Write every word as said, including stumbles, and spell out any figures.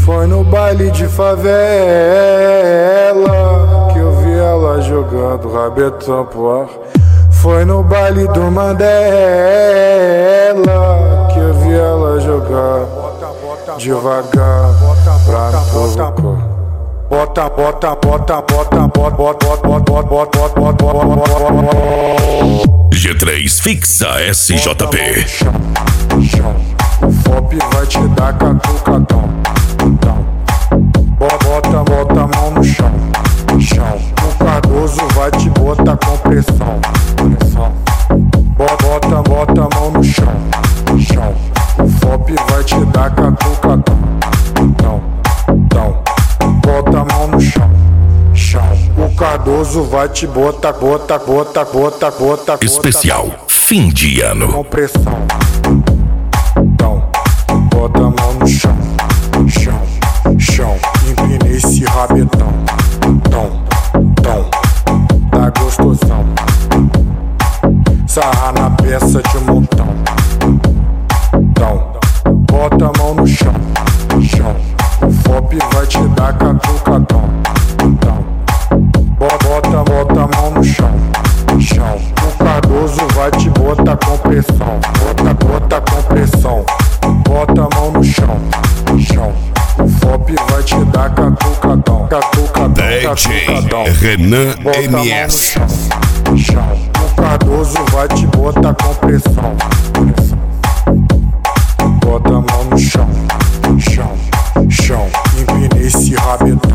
Foi no baile de favela que eu vi ela jogando rabetão pro ar. Foi no baile do Mandela que eu vi ela jogar devagar pra me provocar. Bota, bota, bota, bota, bota, bota, bota, bota, bota, bota, bota. G três fixa S J P. O F O P vai te dar catucadão. Bota, bota a mão no chão, chão. O Cardoso vai te botar com pressão, pressão. Bota, bota a mão no chão, chão. O F O P vai te dar catucadão. Não, não. Bota a mão no chão, chão. O Cardoso vai te botar, bota, bota, bota, bota. Especial fim de ano. Com pressão. Então, bota a mão no chão, chão, chão. Empina esse rabetão. Tom, tom, tá gostosão. Sarra na peça de montão. Então, bota a mão no chão, chão. O F O P vai te dar catucadão. Então, bota, bota a mão no chão, chão. O Cardoso vai te botar com pressão. Bota, bota com pressão. Bota a mão no chão, chão. O F O P vai te dar catucadão. Catucadão, catucadão. Renan Bota a mão M no S. chão, chão. O Cardoso vai te botar com pressão, pressão. Bota a mão no chão, chão, chão. Empina esse rabetão.